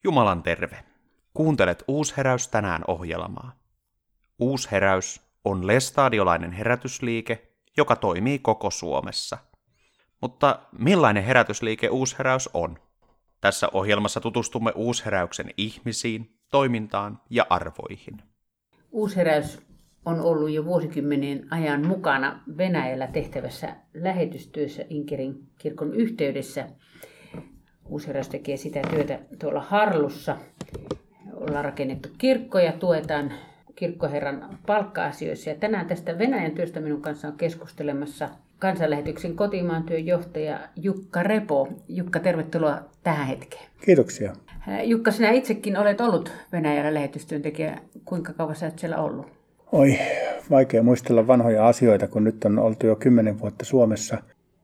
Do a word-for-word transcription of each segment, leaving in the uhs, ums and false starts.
Jumalan terve. Kuuntelet Uusheräys tänään -ohjelmaa. Uusheräys on lestadiolainen herätysliike, joka toimii koko Suomessa. Mutta millainen herätysliike Uusheräys on? Tässä ohjelmassa tutustumme Uusheräyksen ihmisiin, toimintaan ja arvoihin. Uusheräys on ollut jo vuosikymmenien ajan mukana Venäjällä tehtävässä lähetystyössä Inkerin kirkon yhteydessä. Uusheräys tekee sitä työtä tuolla Harlussa. Ollaan rakennettu kirkkoja, tuetaan kirkkoherran palkka-asioissa. Ja tänään tästä Venäjän työstä minun kanssa on keskustelemassa kansanlähetyksen kotimaan työn johtaja Jukka Repo. Jukka, tervetuloa tähän hetkeen. Kiitoksia. Jukka, sinä itsekin olet ollut Venäjällä lähetystyöntekijä. Kuinka kauan sä olet siellä ollut? Oi, vaikea muistella vanhoja asioita, kun nyt on oltu jo kymmenen vuotta Suomessa.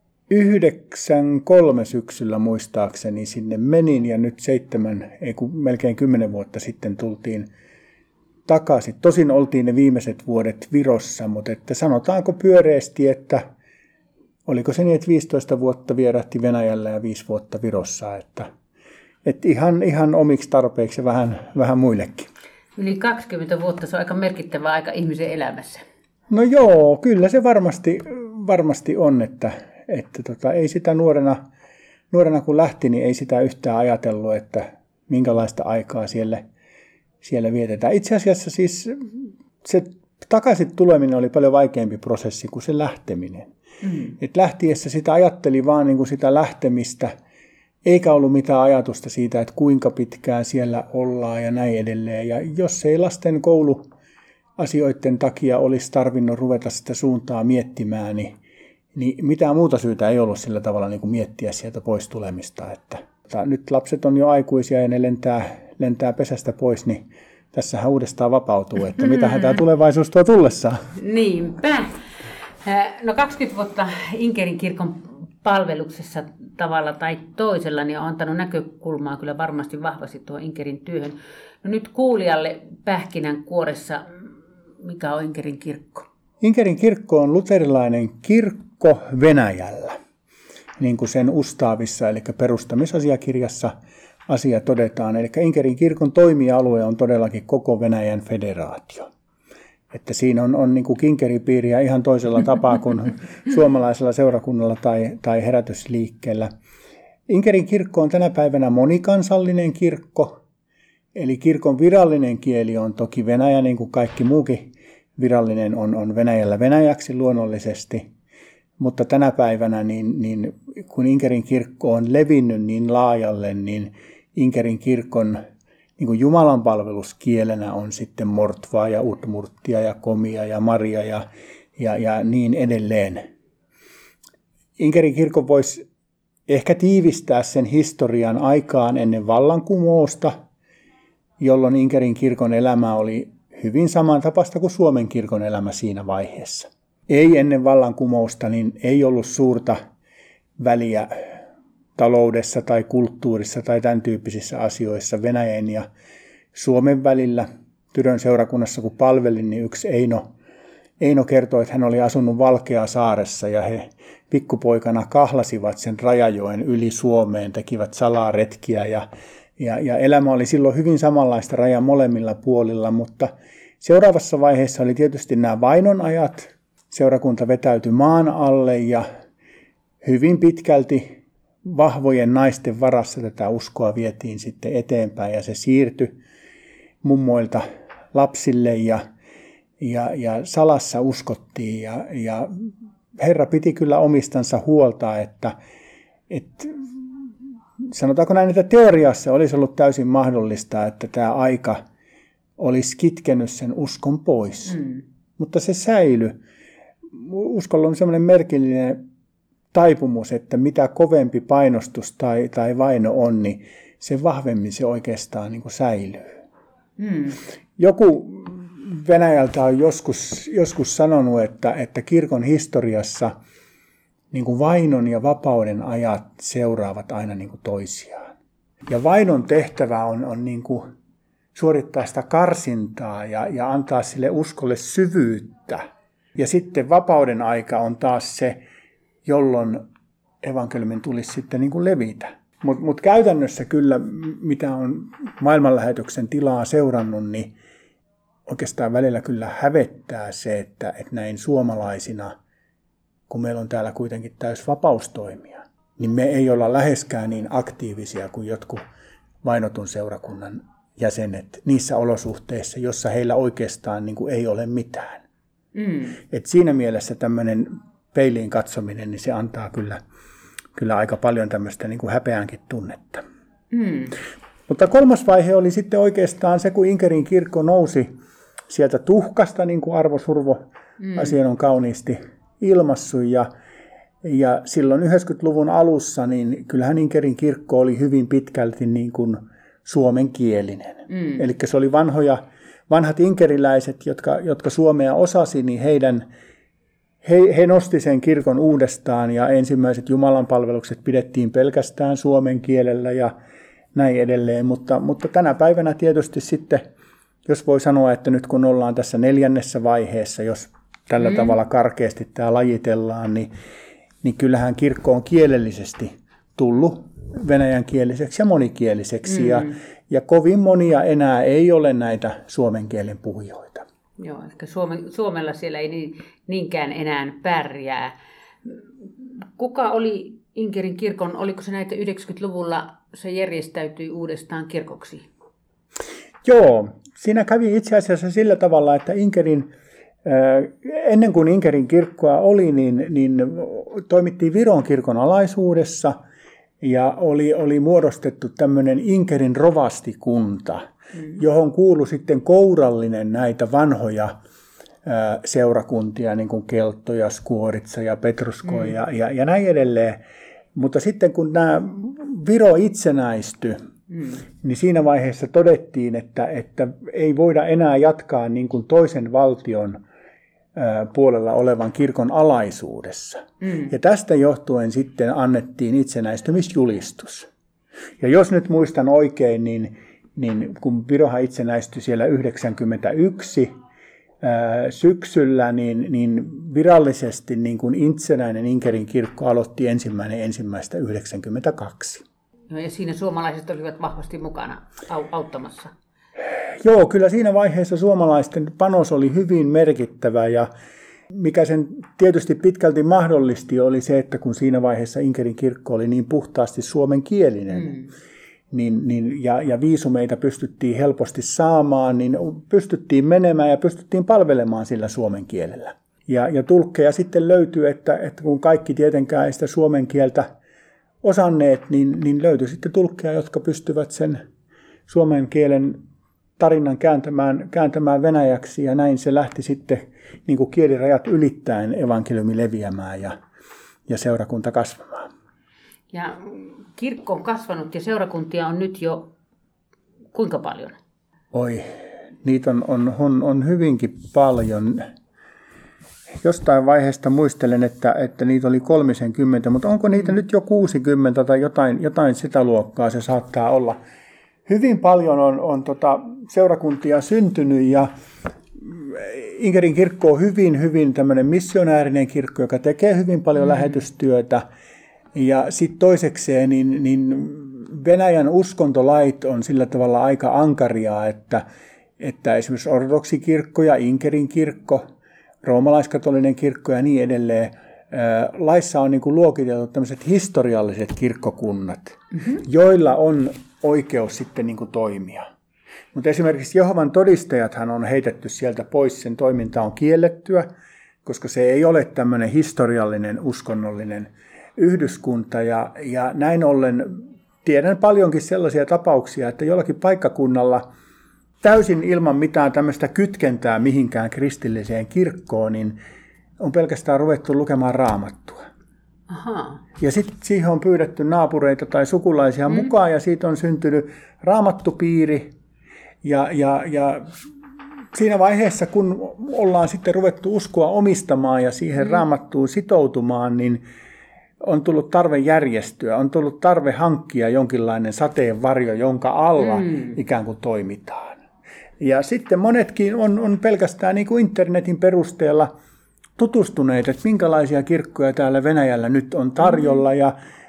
Yhdeksänkolme syksyllä muistaakseni sinne menin ja nyt seitsemän, ei kun melkein kymmenen vuotta sitten tultiin takaisin. Tosin oltiin ne viimeiset vuodet Virossa, mutta että sanotaanko pyöreästi, että oliko se niin, että viisitoista vuotta vierähti Venäjällä ja viisi vuotta Virossa. Että, että ihan, ihan omiksi tarpeiksi ja vähän, vähän muillekin. Yli kaksikymmentä vuotta, se on aika merkittävä aika ihmisen elämässä. No joo, kyllä se varmasti, varmasti on, että, että tota, ei sitä nuorena, nuorena kun lähti, niin ei sitä yhtään ajatellut, että minkälaista aikaa siellä, siellä vietetään. Itse asiassa siis se takaisin tuleminen oli paljon vaikeampi prosessi kuin se lähteminen. Mm. Et lähtiessä sitä ajatteli vaan niin kuin sitä lähtemistä, eikä ollut mitään ajatusta siitä, että kuinka pitkään siellä ollaan ja näin edelleen. Ja jos ei lasten kouluasioiden takia olisi tarvinnut ruveta sitä suuntaa miettimään, niin, niin mitään muuta syytä ei ollut sillä tavalla niin kuin miettiä sieltä pois tulemista. Että, että nyt lapset on jo aikuisia ja ne lentää, lentää pesästä pois, niin tässähän uudestaan vapautuu, että mitähän tämä tulevaisuus tuo tullessaan. Niinpä. No kaksikymmentä vuotta Inkerin kirkon palveluksessa tavalla tai toisella niin on antanut näkökulmaa kyllä varmasti vahvasti tuohon Inkerin työhön. No nyt kuulijalle pähkinänkuoressa, mikä on Inkerin kirkko? Inkerin kirkko on luterilainen kirkko Venäjällä, niin kuin sen ustaavissa, eli perustamisasiakirjassa asia todetaan. Eli Inkerin kirkon toimialue on todellakin koko Venäjän federaatio. Että siinä on, on niin kuin kinkeripiiriä ihan toisella tapaa kuin suomalaisella seurakunnalla tai, tai herätysliikkeellä. Inkerin kirkko on tänä päivänä monikansallinen kirkko, eli kirkon virallinen kieli on toki venäjä, niin kuin kaikki muukin virallinen on, on Venäjällä venäjäksi luonnollisesti. Mutta tänä päivänä, niin, niin, kun Inkerin kirkko on levinnyt niin laajalle, niin Inkerin kirkon niin kuin Jumalan palveluskielenä on sitten mortvaa ja utmurttia ja komia ja maria ja, ja, ja niin edelleen. Inkerin kirkon voisi ehkä tiivistää sen historian aikaan ennen vallankumousta, jolloin Inkerin kirkon elämä oli hyvin samantapaista kuin Suomen kirkon elämä siinä vaiheessa. Ei ennen vallankumousta, niin ei ollut suurta väliä taloudessa tai kulttuurissa tai tämän tyyppisissä asioissa Venäjän ja Suomen välillä. Tyrön seurakunnassa kun palvelin, niin yksi Eino, Eino kertoi, että hän oli asunut Valkeasaaressa ja he pikkupoikana kahlasivat sen Rajajoen yli Suomeen, tekivät salaa retkiä ja, ja, ja elämä oli silloin hyvin samanlaista rajan molemmilla puolilla, mutta seuraavassa vaiheessa oli tietysti nämä vainonajat. Seurakunta vetäytyi maan alle ja hyvin pitkälti vahvojen naisten varassa tätä uskoa vietiin sitten eteenpäin ja se siirtyi mummoilta lapsille ja, ja, ja salassa uskottiin ja, ja Herra piti kyllä omistansa huolta, että, että sanotaanko näin, että teoriassa olisi ollut täysin mahdollista, että tämä aika olisi kitkenyt sen uskon pois, mm. mutta se säilyi. Uskolla on sellainen merkillinen taipumus, että mitä kovempi painostus tai, tai vaino on, niin se vahvemmin se oikeastaan niin kuin säilyy. Hmm. Joku Venäjältä on joskus, joskus sanonut, että, että kirkon historiassa niin kuin vainon ja vapauden ajat seuraavat aina niin kuin toisiaan. Ja vainon tehtävä on, on niin kuin suorittaa sitä karsintaa ja, ja antaa sille uskolle syvyyttä. Ja sitten vapauden aika on taas se, jolloin evankeliumin tulisi sitten niin kuin levitä. Mutta mut käytännössä kyllä, mitä on maailmanlähetyksen tilaa seurannut, niin oikeastaan välillä kyllä hävettää se, että, että näin suomalaisina, kun meillä on täällä kuitenkin täys vapaus toimia, niin me ei olla läheskään niin aktiivisia kuin jotkut vainotun seurakunnan jäsenet niissä olosuhteissa, jossa heillä oikeastaan niin kuin ei ole mitään. Mm. Et siinä mielessä tämmöinen peiliin katsominen, niin se antaa kyllä, kyllä aika paljon tämmöistä niin kuin häpeänkin tunnetta. Mm. Mutta kolmas vaihe oli sitten oikeastaan se, kun Inkerin kirkko nousi sieltä tuhkasta, niin kuin Arvo Survo mm. asian on kauniisti ilmassut. Ja, ja silloin yhdeksänkymmentäluvun alussa, niin kyllähän Inkerin kirkko oli hyvin pitkälti niin kuin suomenkielinen. Mm. Eli se oli vanhoja, vanhat inkeriläiset, jotka, jotka suomea osasi, niin heidän, he, he nosti sen kirkon uudestaan ja ensimmäiset jumalanpalvelukset pidettiin pelkästään suomen kielellä ja näin edelleen. Mutta, mutta tänä päivänä tietysti sitten, jos voi sanoa, että nyt kun ollaan tässä neljännessä vaiheessa, jos tällä mm. tavalla karkeasti tämä lajitellaan, niin, niin kyllähän kirkko on kielellisesti tullut venäjänkieliseksi ja monikieliseksi. Mm. Ja, ja kovin monia enää ei ole näitä suomen kielen puhujoita. Joo, ehkä Suomen, Suomella siellä ei niin, niinkään enää pärjää. Kuka oli Inkerin kirkon, oliko se näitä yhdeksänkymmentäluvulla, se järjestäytyi uudestaan kirkoksi? Joo, siinä kävi itse asiassa sillä tavalla, että Inkerin, ennen kuin Inkerin kirkkoa oli, niin, niin toimittiin Viron kirkon alaisuudessa ja oli, oli muodostettu tämmöinen Inkerin rovastikunta, mm. johon kuului sitten kourallinen näitä vanhoja seurakuntia, niin kuin Keltto ja Skuoritsa ja Petrusko mm. ja, ja, ja näin edelleen. Mutta sitten kun nämä Viro itsenäistyi, mm. niin siinä vaiheessa todettiin, että, että ei voida enää jatkaa niin kuin toisen valtion ää, puolella olevan kirkon alaisuudessa. Mm. Ja tästä johtuen sitten annettiin itsenäistymisjulistus. Ja jos nyt muistan oikein, niin, niin kun Virohan itsenäistyi siellä yhdeksänkymmentäyksi ää, syksyllä, niin, niin virallisesti niin kuin itsenäinen Inkerin kirkko aloitti ensimmäinen ensimmäistä yhdeksänkymmentäkaksi. No ja siinä suomalaiset olivat vahvasti mukana auttamassa. Joo, kyllä siinä vaiheessa suomalaisten panos oli hyvin merkittävä ja mikä sen tietysti pitkälti mahdollisti oli se, että kun siinä vaiheessa Inkerin kirkko oli niin puhtaasti suomenkielinen mm. niin, niin, ja, ja viisumeita pystyttiin helposti saamaan, niin pystyttiin menemään ja pystyttiin palvelemaan sillä suomen kielellä. Ja, ja tulkkeja sitten löytyy, että, että kun kaikki tietenkään ei sitä suomen kieltä osanneet, niin, niin löytyi sitten tulkkeja, jotka pystyvät sen suomen kielen tarinan kääntämään, kääntämään venäjäksi, ja näin se lähti sitten niin kuin kielirajat ylittäen evankeliumi leviämään ja, ja seurakunta kasvamaan. Ja kirkko on kasvanut ja seurakuntia on nyt jo kuinka paljon? Oi, niitä on, on, on, on hyvinkin paljon. Jostain vaiheesta muistelen, että, että niitä oli kolmekymmentä, mutta onko niitä nyt jo kuusikymmentä tai jotain, jotain sitä luokkaa se saattaa olla. Hyvin paljon on, on tota seurakuntia syntynyt ja Inkerin kirkko on hyvin, hyvin tämmöinen missionäärinen kirkko, joka tekee hyvin paljon mm. lähetystyötä. Ja sitten toisekseen niin, niin Venäjän uskontolait on sillä tavalla aika ankaria, että, että esimerkiksi ortodoksikirkko ja Inkerin kirkko, roomalaiskatolinen kirkko ja niin edelleen, laissa on niin kuin luokiteltu tämmöiset historialliset kirkkokunnat, mm-hmm. joilla on oikeus sitten niin kuin toimia. Mutta esimerkiksi Jehovan todistajathan on heitetty sieltä pois, sen toiminta on kiellettyä, koska se ei ole tämmöinen historiallinen uskonnollinen yhdyskunta. Ja, ja näin ollen tiedän paljonkin sellaisia tapauksia, että jollakin paikkakunnalla täysin ilman mitään tämmöistä kytkentää mihinkään kristilliseen kirkkoon, niin on pelkästään ruvettu lukemaan Raamattua. Aha. Ja sitten siihen on pyydetty naapureita tai sukulaisia mm. mukaan, ja siitä on syntynyt raamattupiiri. Ja, ja, ja siinä vaiheessa, kun ollaan sitten ruvettu uskoa omistamaan ja siihen mm. raamattuun sitoutumaan, niin on tullut tarve järjestyä, on tullut tarve hankkia jonkinlainen sateenvarjo, jonka alla mm. ikään kuin toimitaan. Ja sitten monetkin on, on pelkästään niin kuin internetin perusteella tutustuneet, että minkälaisia kirkkoja täällä Venäjällä nyt on tarjolla. Ja,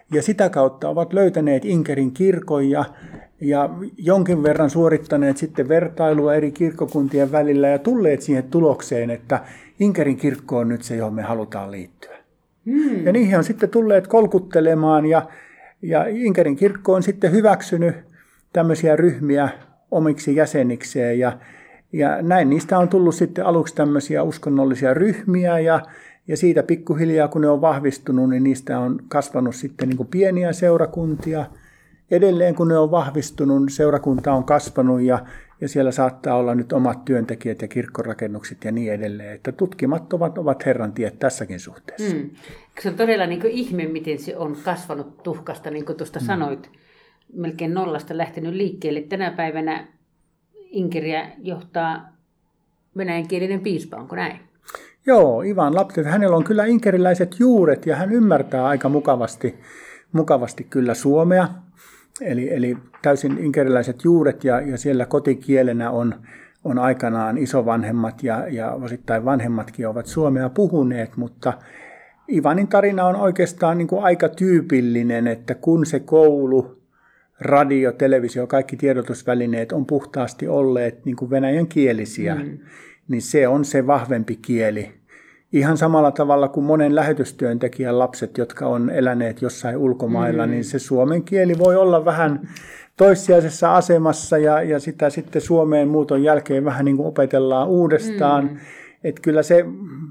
ja sitä kautta ovat löytäneet Inkerin kirkon ja, ja jonkin verran suorittaneet sitten vertailua eri kirkkokuntien välillä ja tulleet siihen tulokseen, että Inkerin kirkko on nyt se, johon me halutaan liittyä. Hmm. Ja niihin on sitten tulleet kolkuttelemaan ja, ja Inkerin kirkko on sitten hyväksynyt tämmöisiä ryhmiä omiksi jäsenikseen ja, ja näin niistä on tullut sitten aluksi tämmöisiä uskonnollisia ryhmiä ja, ja siitä pikkuhiljaa kun ne on vahvistunut, niin niistä on kasvanut sitten niin kuin pieniä seurakuntia. Edelleen kun ne on vahvistunut, seurakunta on kasvanut ja, ja siellä saattaa olla nyt omat työntekijät ja kirkkorakennukset ja niin edelleen. Että tutkimattomat ovat Herran tiet tässäkin suhteessa. Hmm. Se on todella niin kuin ihme, miten se on kasvanut tuhkasta, niin kuin tuosta hmm. sanoit, melkein nollasta lähtenyt liikkeelle. Tänä päivänä Inkeriä johtaa venäjänkielinen piispa, onko näin? Joo, Ivan Laptev, hänellä on kyllä inkeriläiset juuret ja hän ymmärtää aika mukavasti, mukavasti kyllä suomea. Eli, eli täysin inkeriläiset juuret ja, ja siellä kotikielenä on, on aikanaan isovanhemmat ja, ja osittain vanhemmatkin ovat suomea puhuneet, mutta Ivanin tarina on oikeastaan niin kuin aika tyypillinen, että kun se koulu, radio, televisio, kaikki tiedotusvälineet on puhtaasti olleet niin kuin venäjän kielisiä, mm. niin se on se vahvempi kieli. Ihan samalla tavalla kuin monen lähetystyöntekijän lapset, jotka on eläneet jossain ulkomailla, mm. niin se suomen kieli voi olla vähän toissijaisessa asemassa ja, ja sitä sitten Suomeen muuton jälkeen vähän niin kuin opetellaan uudestaan. Mm. Että kyllä se,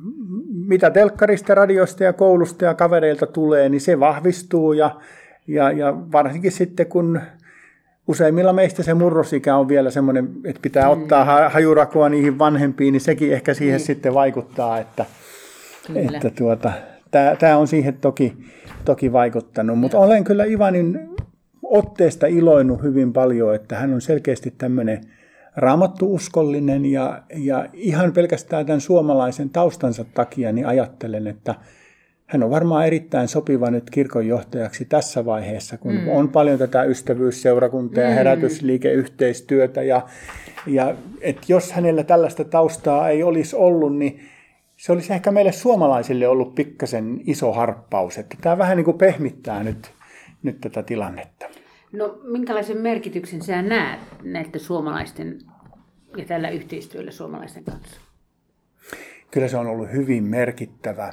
mitä telkkarista, radiosta ja koulusta ja kavereilta tulee, niin se vahvistuu ja, ja, ja varsinkin sitten kun useimmilla meistä se murrosikä on vielä semmoinen, että pitää mm. ottaa hajurakoa niihin vanhempiin, niin sekin ehkä siihen mm. sitten vaikuttaa, että, että tuota, tämä on siihen toki, toki vaikuttanut. Mutta olen kyllä Ivanin otteesta iloinut hyvin paljon, että hän on selkeästi tämmöinen raamattu-uskollinen ja, ja ihan pelkästään tämän suomalaisen taustansa takia niin ajattelen, että hän on varmaan erittäin sopiva nyt kirkonjohtajaksi tässä vaiheessa, kun mm. on paljon tätä ystävyysseurakuntaa ja herätysliikeyhteistyötä. Ja, ja et jos hänellä tällaista taustaa ei olisi ollut, niin se olisi ehkä meille suomalaisille ollut pikkasen iso harppaus. Että tämä vähän niin kuin pehmittää nyt, nyt tätä tilannetta. No minkälaisen merkityksen sä näet näiden suomalaisten ja tällä yhteistyöllä suomalaisten kanssa? Kyllä se on ollut hyvin merkittävä.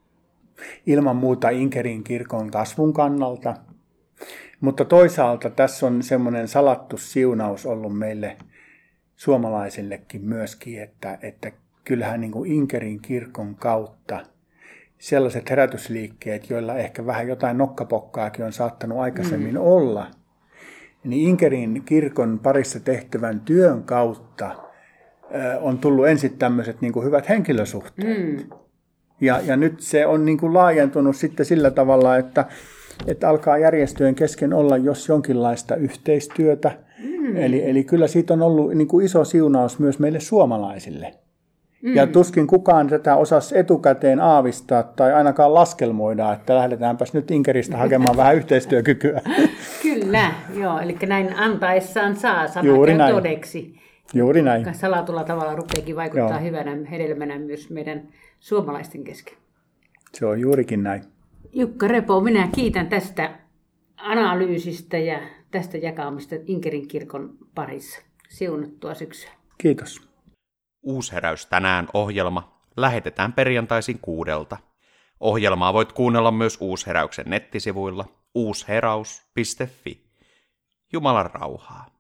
Ilman muuta Inkerin kirkon kasvun kannalta, mutta toisaalta tässä on semmoinen salattu siunaus ollut meille suomalaisillekin myöskin, että, että kyllähän niin kuin Inkerin kirkon kautta sellaiset herätysliikkeet, joilla ehkä vähän jotain nokkapokkaakin on saattanut aikaisemmin mm. olla, niin Inkerin kirkon parissa tehtävän työn kautta on tullut ensin tämmöiset niin kuin hyvät henkilösuhteet. Mm. Ja, ja nyt se on niin kuin laajentunut sitten sillä tavalla, että, että alkaa järjestöjen kesken olla jos jonkinlaista yhteistyötä. Mm. Eli, eli kyllä siitä on ollut niin kuin iso siunaus myös meille suomalaisille. Mm. Ja tuskin kukaan tätä osasi etukäteen aavistaa tai ainakaan laskelmoida, että lähdetäänpäs nyt Inkeristä hakemaan vähän yhteistyökykyä. Kyllä, joo. Eli näin antaessaan saa sanat todeksi. Juuri näin. Salatulla tavalla rupeakin vaikuttaa joo. hyvänä hedelmänä myös meidän suomalaisten kesken. Se on juurikin näin. Jukka Repo, minä kiitän tästä analyysistä ja tästä jakamista Inkerin kirkon parissa. Siunattua syksyä. Kiitos. Uusheräys tänään -ohjelma lähetetään perjantaisin kuudelta. Ohjelmaa voit kuunnella myös Uusheräyksen nettisivuilla uusheraus piste fi. Jumalan rauhaa.